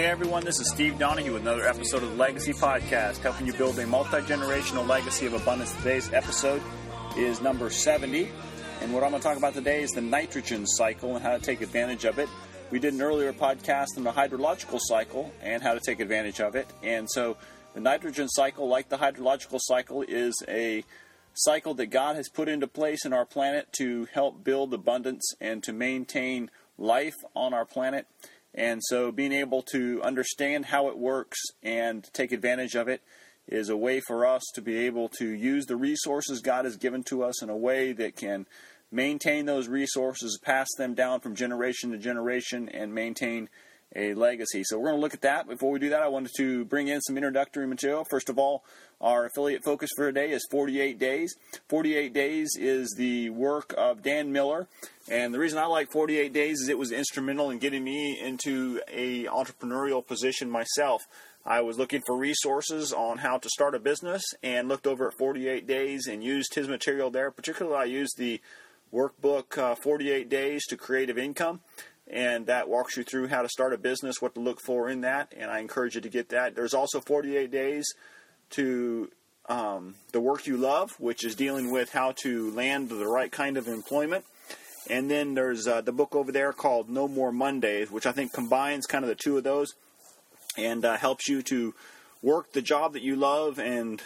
everyone, this is Steve Donahue with another episode of the Legacy Podcast, helping you build a multi-generational legacy of abundance. Today's episode is number 70, and what I'm going to talk about today is the nitrogen cycle and how to take advantage of it. We did an earlier podcast on the hydrological cycle and how to take advantage of it, and so the nitrogen cycle, like the hydrological cycle, is a cycle that God has put into place in our planet to help build abundance and to maintain life on our planet. And so being able to understand how it works and take advantage of it is a way for us to be able to use the resources God has given to us in a way that can maintain those resources, pass them down from generation to generation, and maintain a legacy. So we're going to look at that. Before we do that, I wanted to bring in some introductory material. First of all, our affiliate focus for today is 48 Days. 48 Days is the work of Dan Miller. And the reason I like 48 Days is it was instrumental in getting me into a entrepreneurial position myself. I was looking for resources on how to start a business and looked over at 48 Days and used his material there. Particularly, I used the workbook 48 Days to Creative Income. And that walks you through how to start a business, what to look for in that, and I encourage you to get that. There's also 48 Days to the Work You Love, which is dealing with how to land the right kind of employment. And then there's the book over there called No More Mondays, which I think combines kind of the two of those and helps you to work the job that you love and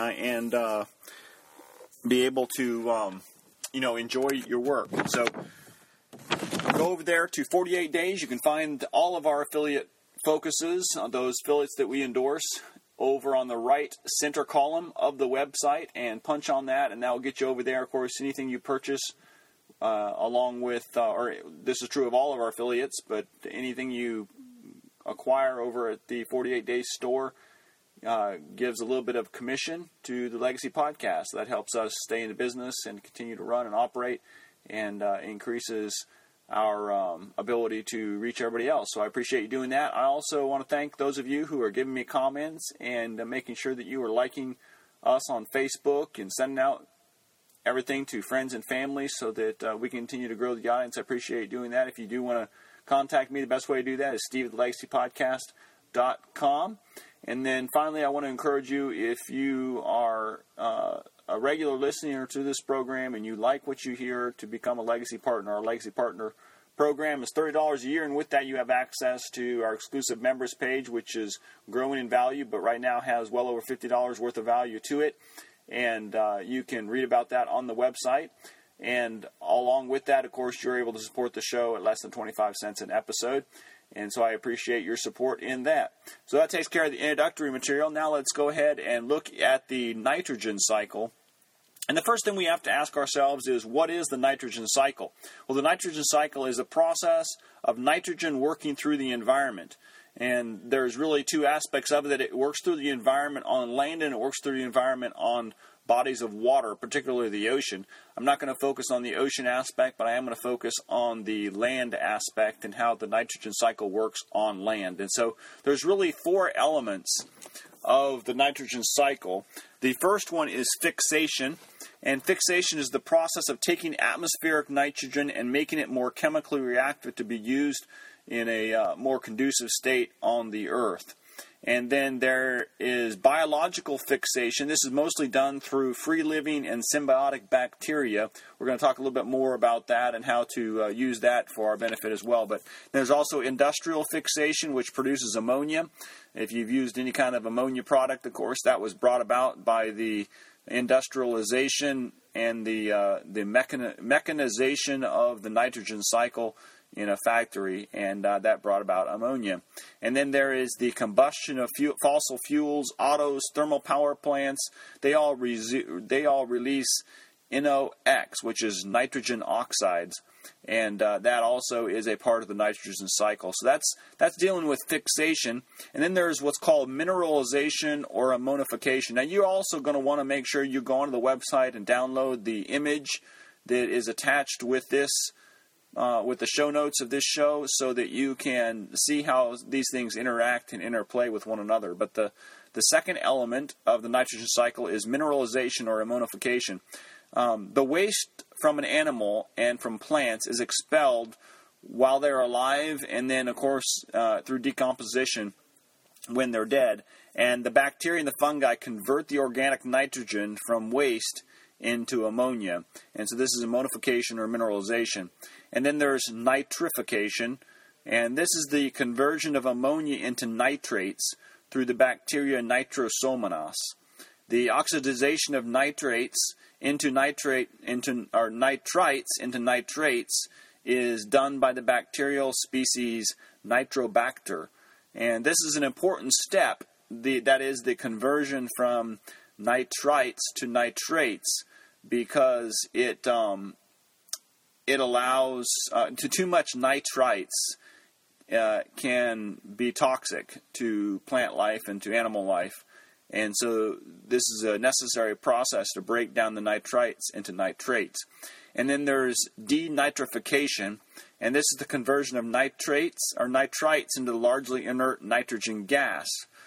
be able to enjoy your work. So go over there to 48 Days. You can find all of our affiliate focuses, those affiliates that we endorse, over on the right center column of the website, and punch on that, and that will get you over there. Of course, anything you purchase along with, or this is true of all of our affiliates, but anything you acquire over at the 48 Days store gives a little bit of commission to the Legacy Podcast. That helps us stay in the business and continue to run and operate, and increases our ability to reach everybody else. So I appreciate you doing that. I also want to thank those of you who are giving me comments and making sure that you are liking us on Facebook and sending out everything to friends and family so that we continue to grow the audience. I appreciate you doing that. If you do want to contact me, the best way to do that is steve@thelegacypodcast.com. And then finally, I want to encourage you, if you are a regular listener to this program and you like what you hear, to become a Legacy Partner. Our Legacy Partner program is $30 a year, and with that you have access to our exclusive members page, which is growing in value, but right now has well over $50 worth of value to it. And you can read about that on the website. And along with that, of course, you're able to support the show at less than 25 cents an episode. And so I appreciate your support in that. So that takes care of the introductory material. Now let's go ahead and look at the nitrogen cycle. And the first thing we have to ask ourselves is, what is the nitrogen cycle? Well, the nitrogen cycle is a process of nitrogen working through the environment. And there's really two aspects of it. It works through the environment on land, and it works through the environment on bodies of water, particularly the ocean. I'm not going to focus on the ocean aspect, but I am going to focus on the land aspect and how the nitrogen cycle works on land. And so there's really four elements of the nitrogen cycle. The first one is fixation, and fixation is the process of taking atmospheric nitrogen and making it more chemically reactive to be used in a more conducive state on the earth. And then there is biological fixation. This is mostly done through free-living and symbiotic bacteria. We're going to talk a little bit more about that and how to use that for our benefit as well. But there's also industrial fixation, which produces ammonia. If you've used any kind of ammonia product, of course, that was brought about by the industrialization and the mechanization of the nitrogen cycle in a factory, and that brought about ammonia. And then there is the combustion of fossil fuels, autos, thermal power plants. They all release NOx, which is nitrogen oxides, and that also is a part of the nitrogen cycle. So that's dealing with fixation. And then there's what's called mineralization or ammonification. Now, you're also going to want to make sure you go onto the website and download the image that is attached with this, with the show notes of this show, so that you can see how these things interact and interplay with one another. But the second element of the nitrogen cycle is mineralization or ammonification. The waste from an animal and from plants is expelled while they're alive, and then, of course, through decomposition when they're dead. And the bacteria and the fungi convert the organic nitrogen from waste into ammonia. And so this is ammonification or mineralization. And then there's nitrification, and this is the conversion of ammonia into nitrates through the bacteria Nitrosomonas. The oxidization of nitrites into nitrates into nitrates is done by the bacterial species Nitrobacter. And this is an important step, that is the conversion from nitrites to nitrates, because it allows too much nitrites can be toxic to plant life and to animal life. And so this is a necessary process to break down the nitrites into nitrates. And then there's denitrification, and this is the conversion of nitrates or nitrites into largely inert nitrogen gas.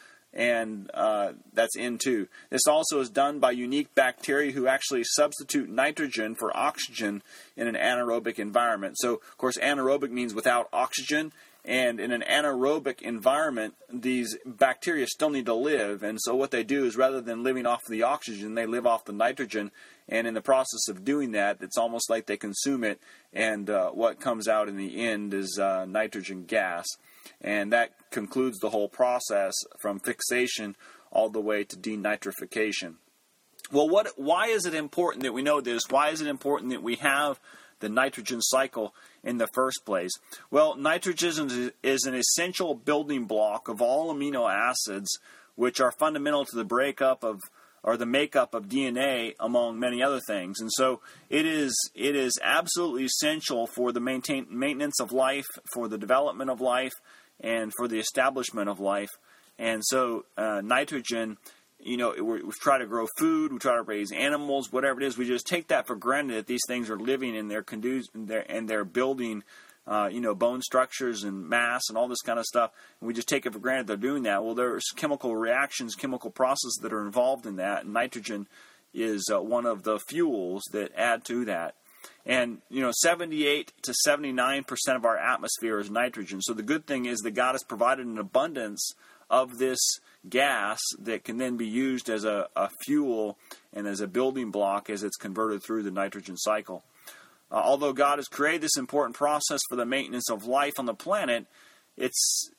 And that's N2. This also is done by unique bacteria who actually substitute nitrogen for oxygen in an anaerobic environment. So, of course, anaerobic means without oxygen. And in an anaerobic environment, these bacteria still need to live. And so what they do is, rather than living off the oxygen, they live off the nitrogen. And in the process of doing that, it's almost like they consume it. And what comes out in the end is nitrogen gas. And that concludes the whole process from fixation all the way to denitrification. Well, why is it important that we know this? Why is it important that we have the nitrogen cycle in the first place? Well, nitrogen is an essential building block of all amino acids, which are fundamental to the breakup of, or the makeup of DNA, among many other things. And so it is absolutely essential for the maintenance of life, for the development of life, and for the establishment of life. And so nitrogen, we try to grow food, we try to raise animals, whatever it is, we just take that for granted that these things are living and they're building, bone structures and mass and all this kind of stuff. And we just take it for granted they're doing that. Well, there's chemical reactions, chemical processes that are involved in that, and nitrogen is one of the fuels that add to that. And, 78 to 79% of our atmosphere is nitrogen. So the good thing is that God has provided an abundance of this gas that can then be used as a fuel and as a building block as it's converted through the nitrogen cycle. Although God has created this important process for the maintenance of life on the planet, it's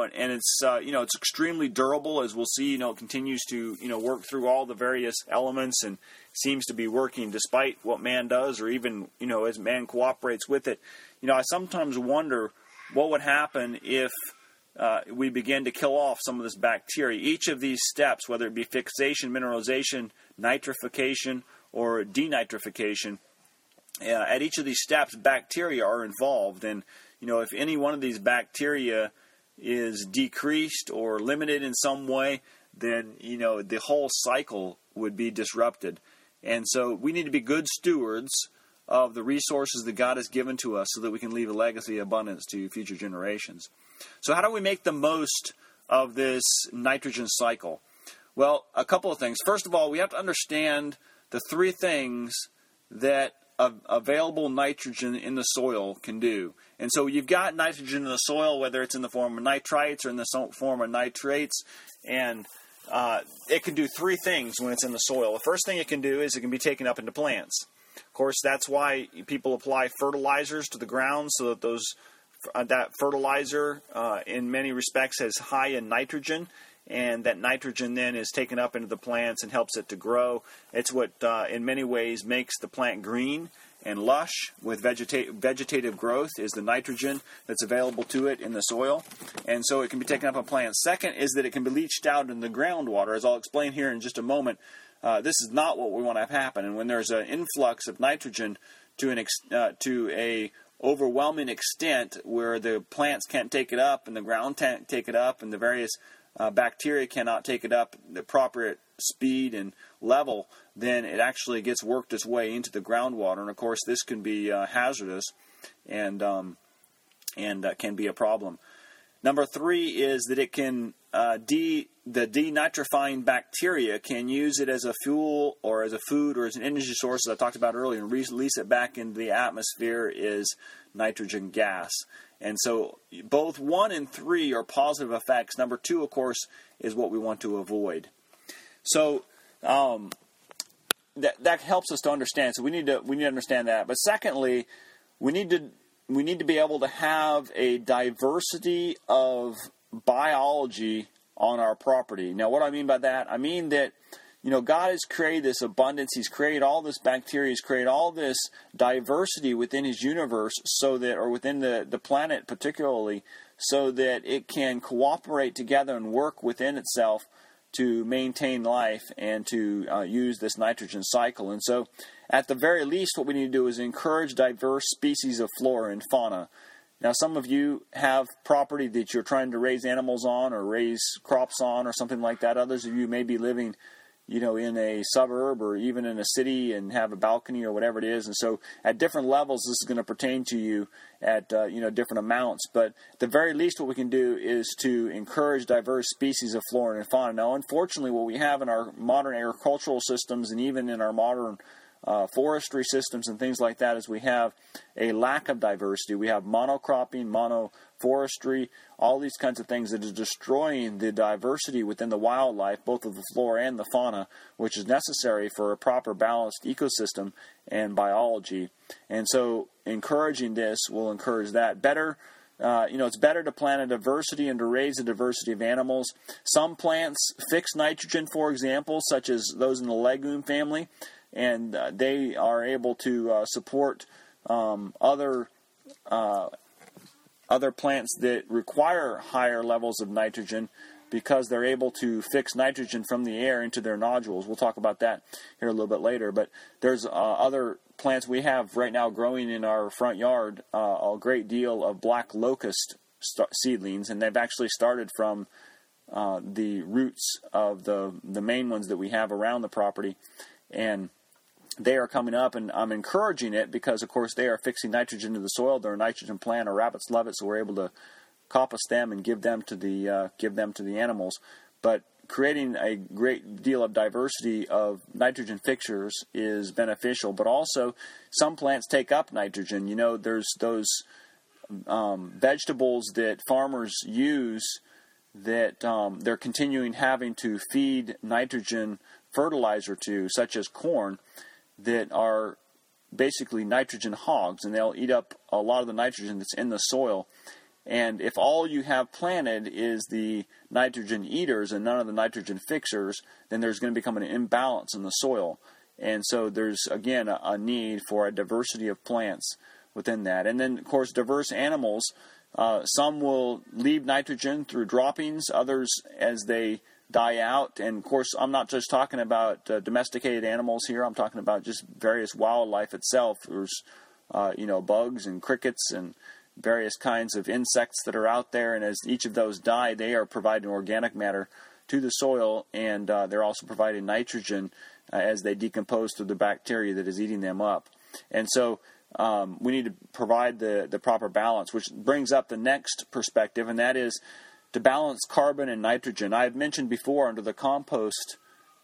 extremely durable, as we'll see. It continues to work through all the various elements and seems to be working despite what man does, or even as man cooperates with it. I sometimes wonder what would happen if we begin to kill off some of this bacteria. Each of these steps, whether it be fixation, mineralization, nitrification, or denitrification, at each of these steps, bacteria are involved. And, if any one of these bacteria is decreased or limited in some way, then, the whole cycle would be disrupted. And so we need to be good stewards of the resources that God has given to us so that we can leave a legacy of abundance to future generations. So how do we make the most of this nitrogen cycle? Well, a couple of things. First of all, we have to understand the three things that available nitrogen in the soil can do. And so you've got nitrogen in the soil, whether it's in the form of nitrites or in the form of nitrates, and it can do three things when it's in the soil. The first thing it can do is it can be taken up into plants. Of course, that's why people apply fertilizers to the ground, so that that fertilizer, in many respects, is high in nitrogen, and that nitrogen then is taken up into the plants and helps it to grow. It's what, in many ways, makes the plant green and lush with vegetative growth, is the nitrogen that's available to it in the soil. And so it can be taken up in plants. Second is that it can be leached out in the groundwater. As I'll explain here in just a moment, this is not what we want to have happen. And when there's an influx of nitrogen to a overwhelming extent where the plants can't take it up and the ground can't take it up and the various bacteria cannot take it up the proper speed and level, then it actually gets worked its way into the groundwater. And of course, this can be hazardous and can be a problem. Number 3 is that it can the denitrifying bacteria can use it as a fuel or as a food or as an energy source, as I talked about earlier, and release it back into the atmosphere is nitrogen gas. And so both 1 and 3 are positive effects. Number 2, of course, is what we want to avoid. So that helps us to understand. So we need to understand that. But secondly, we need to be able to have a diversity of biology on our property. Now, what do I mean by that? I mean that, God has created this abundance. He's created all this bacteria. He's created all this diversity within His universe, so that, or within the planet particularly, so that it can cooperate together and work within itself to maintain life and to use this nitrogen cycle. And so, at the very least, what we need to do is encourage diverse species of flora and fauna. Now, some of you have property that you're trying to raise animals on or raise crops on or something like that. Others of you may be living, in a suburb or even in a city and have a balcony or whatever it is. And so at different levels, this is going to pertain to you at, different amounts. But at the very least, what we can do is to encourage diverse species of flora and fauna. Now, unfortunately, what we have in our modern agricultural systems and even in our modern forestry systems and things like that is we have a lack of diversity. We have monocropping, monoforestry, all these kinds of things that are destroying the diversity within the wildlife, both of the flora and the fauna, which is necessary for a proper balanced ecosystem and biology. And so encouraging this will encourage that. It's better to plant a diversity and to raise a diversity of animals. Some plants fix nitrogen, for example, such as those in the legume family, and they are able to support other plants that require higher levels of nitrogen because they're able to fix nitrogen from the air into their nodules. We'll talk about that here a little bit later. But there's other plants we have right now growing in our front yard, a great deal of black locust seedlings, and they've actually started from the roots of the main ones that we have around the property. And they are coming up, and I'm encouraging it because, of course, they are fixing nitrogen into the soil. They're a nitrogen plant. Our rabbits love it, so we're able to coppice them and give them to the animals. But creating a great deal of diversity of nitrogen fixtures is beneficial. But also, some plants take up nitrogen. There's those vegetables that farmers use that they're continuing having to feed nitrogen fertilizer to, such as corn, that are basically nitrogen hogs, and they'll eat up a lot of the nitrogen that's in the soil. And if all you have planted is the nitrogen eaters and none of the nitrogen fixers, then there's going to become an imbalance in the soil. And so there's, again, a need for a diversity of plants within that. And then, of course, diverse animals. Some will leave nitrogen through droppings, others as they die out. And, of course, I'm not just talking about domesticated animals here. I'm talking about just various wildlife itself. There's, bugs and crickets and various kinds of insects that are out there. And as each of those die, they are providing organic matter to the soil, and they're also providing nitrogen as they decompose through the bacteria that is eating them up. And so we need to provide the proper balance, which brings up the next perspective, and that is to balance carbon and nitrogen. I've mentioned before under the compost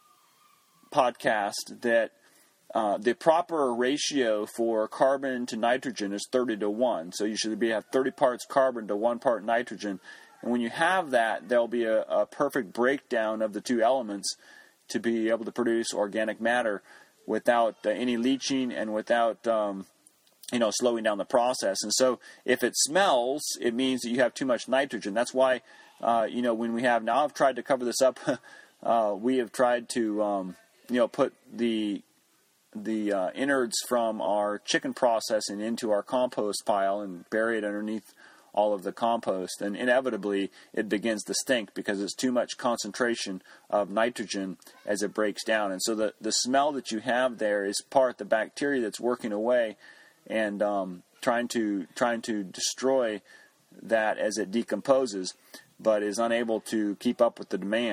podcast that the proper ratio for carbon to nitrogen is 30-1. So you should have 30 parts carbon to 1 part nitrogen. And when you have that, there'll be a perfect breakdown of the two elements to be able to produce organic matter without any leaching and without slowing down the process. And so if it smells, it means that you have too much nitrogen. That's why, when we have, now I've tried to cover this up, we have tried to, put the innards from our chicken processing into our compost pile and bury it underneath all of the compost. And inevitably, it begins to stink because it's too much concentration of nitrogen as it breaks down. And so the smell that you have there is part the bacteria that's working away and trying to destroy that as it decomposes, but is unable to keep up with the demand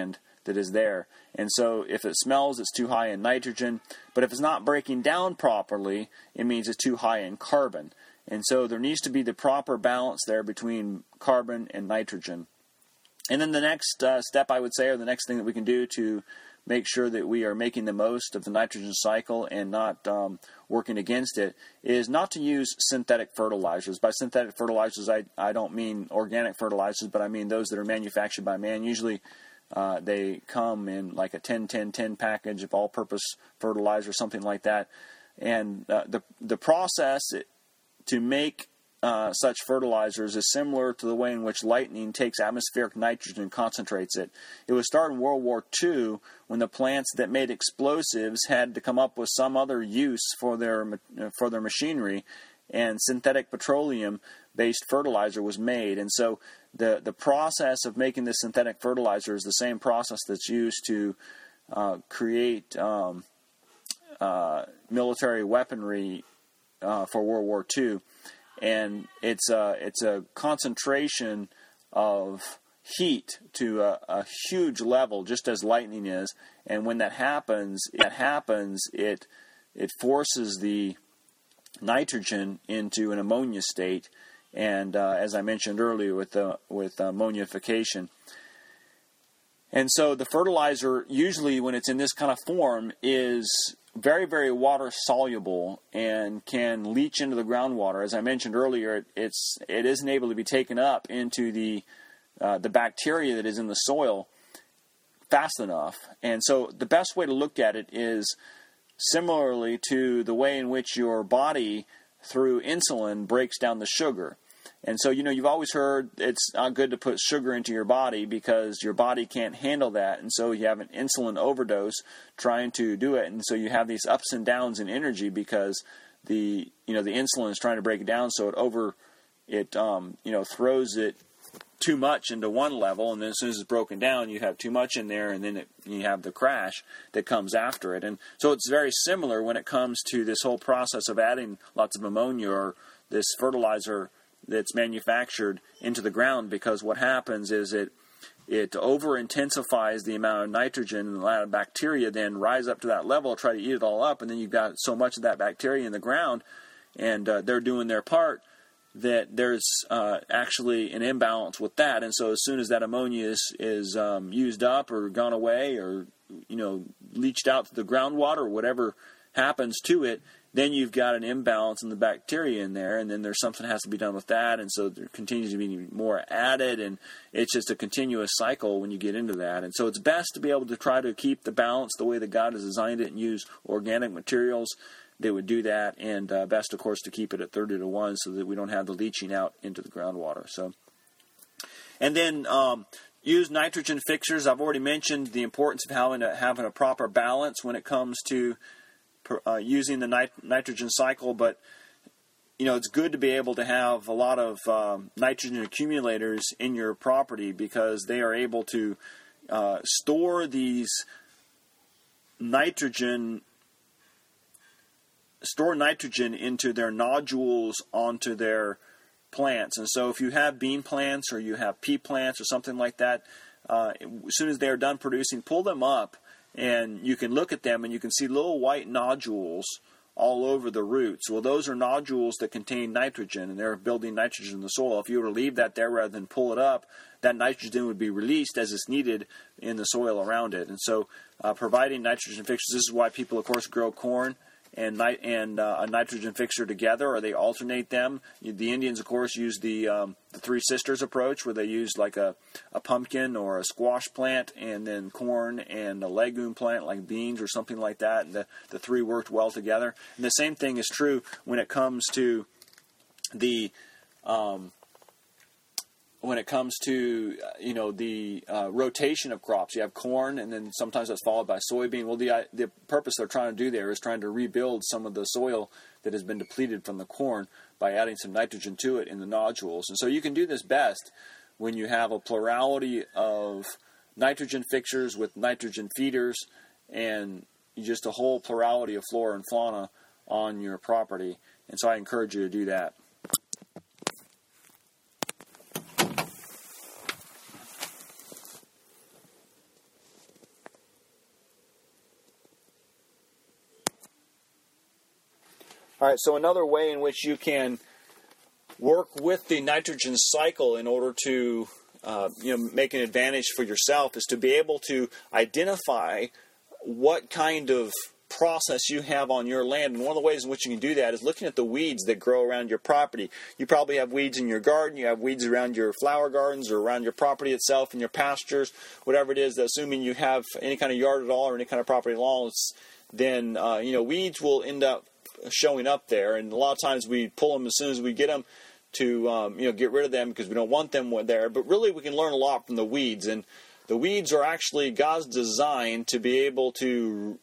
that is there. And so if it smells, it's too high in nitrogen. But if it's not breaking down properly, it means it's too high in carbon. And so there needs to be the proper balance there between carbon and nitrogen. And then the next step, I would say, or the next thing that we can do to make sure that we are making the most of the nitrogen cycle and not working against it, is not to use synthetic fertilizers. By synthetic fertilizers, I don't mean organic fertilizers, but I mean those that are manufactured by man. Usually they come in like a 10-10-10 package of all-purpose fertilizer, something like that. And the process to make such fertilizers is similar to the way in which lightning takes atmospheric nitrogen and concentrates it. It was started in World War II when the plants that made explosives had to come up with some other use for their machinery, and synthetic petroleum-based fertilizer was made. And so the process of making this synthetic fertilizer is the same process that's used to create military weaponry for World War II. And it's a concentration of heat to a huge level, just as lightning is. And when that happens, it forces the nitrogen into an ammonia state. And as I mentioned earlier, with ammonification. And so the fertilizer, usually when it's in this kind of form, is very, very water soluble and can leach into the groundwater. As I mentioned earlier, it isn't able to be taken up into the bacteria that is in the soil fast enough. And so the best way to look at it is similarly to the way in which your body, through insulin, breaks down the sugar. And so, you've always heard it's not good to put sugar into your body because your body can't handle that. And so you have an insulin overdose trying to do it. And so you have these ups and downs in energy because the insulin is trying to break it down. So it throws it too much into one level. And then as soon as it's broken down, you have too much in there. And then you have the crash that comes after it. And so it's very similar when it comes to this whole process of adding lots of ammonia or this fertilizer that's manufactured into the ground, because what happens is it over-intensifies the amount of nitrogen, and a lot of bacteria then rise up to that level, try to eat it all up, and then you've got so much of that bacteria in the ground, and they're doing their part, that there's actually an imbalance with that. And so as soon as that ammonia is used up or gone away or leached out to the groundwater or whatever happens to it, then you've got an imbalance in the bacteria in there, and then there's something that has to be done with that, and so there continues to be more added, and it's just a continuous cycle when you get into that. And so it's best to be able to try to keep the balance the way that God has designed it and use organic materials that would do that, and best, of course, to keep it at 30-1 so that we don't have the leaching out into the groundwater. So, and then use nitrogen fixers. I've already mentioned the importance of having a proper balance when it comes to using the nitrogen cycle, but it's good to be able to have a lot of nitrogen accumulators in your property, because they are able to store these nitrogen into their nodules onto their plants. And so if you have bean plants or you have pea plants or something like that, as soon as they're done producing, pull them up, and you can look at them and you can see little white nodules all over the roots. Well, those are nodules that contain nitrogen, and they're building nitrogen in the soil. If you were to leave that there rather than pull it up, that nitrogen would be released as it's needed in the soil around it. And so providing nitrogen fixtures, this is why people, of course, grow corn and a nitrogen fixer together, or they alternate them. The Indians, of course, use the Three Sisters approach, where they use like a pumpkin or a squash plant, and then corn and a legume plant like beans or something like that, and the three worked well together. And the same thing is true when it comes to the rotation of crops. You have corn, and then sometimes that's followed by soybean. Well, the purpose they're trying to do there is trying to rebuild some of the soil that has been depleted from the corn by adding some nitrogen to it in the nodules. And so you can do this best when you have a plurality of nitrogen fixers with nitrogen feeders, and just a whole plurality of flora and fauna on your property. And so I encourage you to do that. All right, so another way in which you can work with the nitrogen cycle in order to make an advantage for yourself is to be able to identify what kind of process you have on your land. And one of the ways in which you can do that is looking at the weeds that grow around your property. You probably have weeds in your garden, you have weeds around your flower gardens or around your property itself in your pastures, whatever it is, assuming you have any kind of yard at all or any kind of property at all, then weeds will end up showing up there. And a lot of times we pull them as soon as we get them to get rid of them because we don't want them there. But really we can learn a lot from the weeds. And the weeds are actually God's design to be able to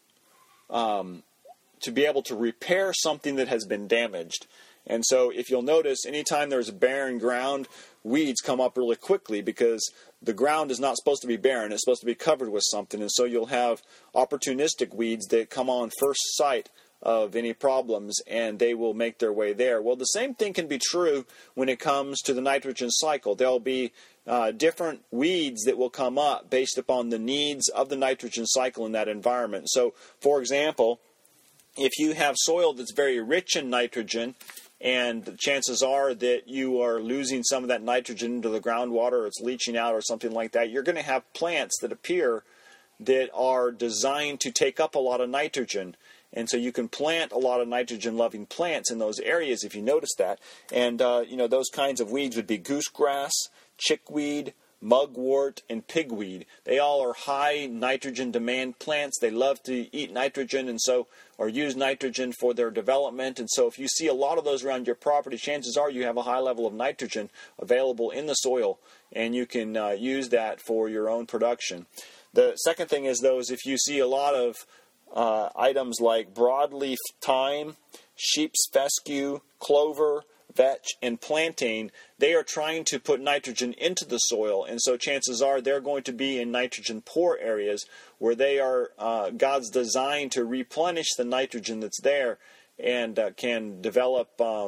repair something that has been damaged. And so if you'll notice, anytime there's barren ground, weeds come up really quickly because the ground is not supposed to be barren. It's supposed to be covered with something. And so you'll have opportunistic weeds that come on first sight of any problems, and they will make their way there. Well, the same thing can be true when it comes to the nitrogen cycle. There'll be different weeds that will come up based upon the needs of the nitrogen cycle in that environment. So, for example, if you have soil that's very rich in nitrogen, and the chances are that you are losing some of that nitrogen into the groundwater, or it's leaching out or something like that, you're going to have plants that appear that are designed to take up a lot of nitrogen. And so you can plant a lot of nitrogen-loving plants in those areas if you notice that. And, those kinds of weeds would be goosegrass, chickweed, mugwort, and pigweed. They all are high nitrogen demand plants. They love to eat nitrogen or use nitrogen for their development. And so if you see a lot of those around your property, chances are you have a high level of nitrogen available in the soil, and you can use that for your own production. The second thing is, if you see a lot of items like broadleaf thyme, sheep's fescue, clover, vetch, and plantain, they are trying to put nitrogen into the soil, and so chances are they're going to be in nitrogen poor areas where they are God's design to replenish the nitrogen that's there and can develop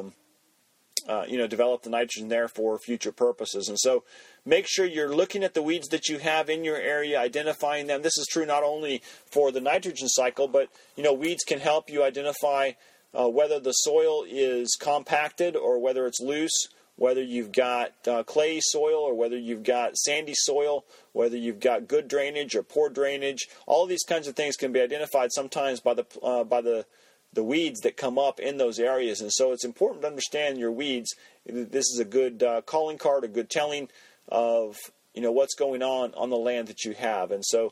develop the nitrogen there for future purposes. And so make sure you're looking at the weeds that you have in your area, identifying them. This is true not only for the nitrogen cycle, but weeds can help you identify whether the soil is compacted or whether it's loose, whether you've got clay soil or whether you've got sandy soil, whether you've got good drainage or poor drainage. All of these kinds of things can be identified sometimes by the weeds that come up in those areas. And so it's important to understand your weeds. This is a good calling card, a good telling of what's going on the land that you have. And so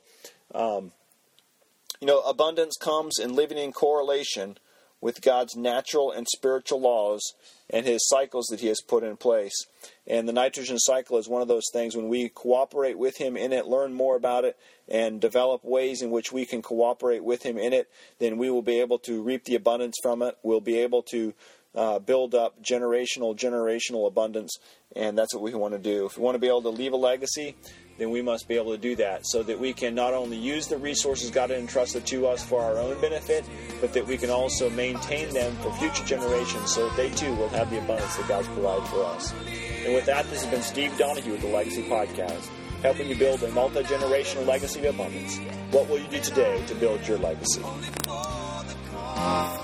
abundance comes in living in correlation with God's natural and spiritual laws and His cycles that He has put in place. And the nitrogen cycle is one of those things. When we cooperate with Him in it, learn more about it, and develop ways in which we can cooperate with Him in it, then we will be able to reap the abundance from it. We'll be able to build up generational abundance, and that's what we want to do. If we want to be able to leave a legacy, then we must be able to do that so that we can not only use the resources God has entrusted to us for our own benefit, but that we can also maintain them for future generations so that they too will have the abundance that God's provided for us. And with that, this has been Steve Donahue with the Legacy Podcast, helping you build a multi-generational legacy of abundance. What will you do today to build your legacy?